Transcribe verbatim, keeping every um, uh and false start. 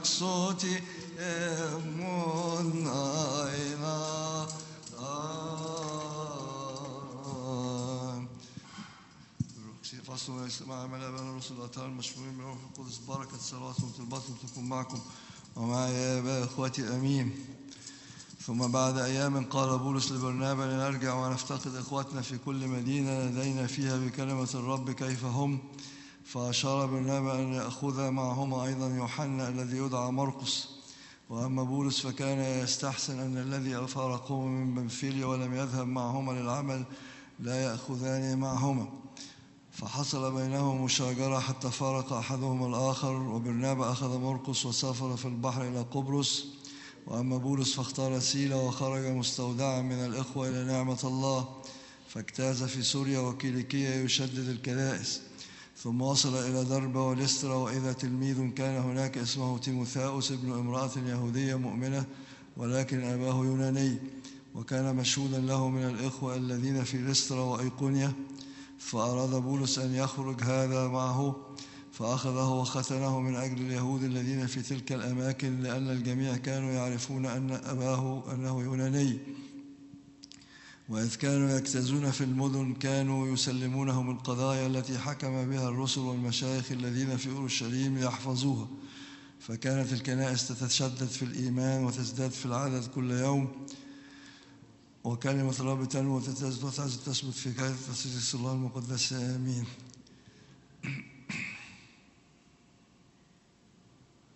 taksoti emun ayna. فاصلوا ويسمع عمل أبانا الرسل الأطهار المشفوعين من روح القدس بركة صلواتهم وطلباتهم تكون معكم ومع يا أبا إخوتي أمين. ثم بعد أيام قال بولس لبرنابا لنرجع ونفتقد إخوتنا في كل مدينة لدينا فيها بكلمة الرب كيف هم، فأشار برنابا أن يأخذ معهما أيضا يوحنا الذي يدعى مرقس. وأما بولس فكان يستحسن أن الذي فارقوه من بنفيليا ولم يذهب معهما للعمل لا يأخذان معهما. فحصل بينهم مشاجرة حتى فارق أحدهما الآخر، وبرنابا أخذ مرقس وسافر في البحر إلى قبرص. وأما بولس فاختار سيلا وخرج مستودعا من الإخوة إلى نعمة الله، فاجتاز في سوريا وكيليكية يشدد الكنائس. ثم وصل إلى دربة ولسترا، وإذا تلميذ كان هناك اسمه تيموثاوس ابن امرأة يهودية مؤمنة ولكن أباه يوناني، وكان مشهودا له من الإخوة الذين في لسترا وأيقونيا. فأراد بولس أن يخرج هذا معه، فأخذه وختنه من أجل اليهود الذين في تلك الأماكن، لأن الجميع كانوا يعرفون أن أباه أنه يوناني. وإذ كانوا يجتازون في المدن كانوا يسلمونهم القضايا التي حكم بها الرسل والمشايخ الذين في أورشليم ليحفظوها. فكانت الكنائس تتشدد في الإيمان وتزداد في العدد كل يوم، وكلمة الرب تنمو وتثبت في كلمة الله المقدسة. آمين.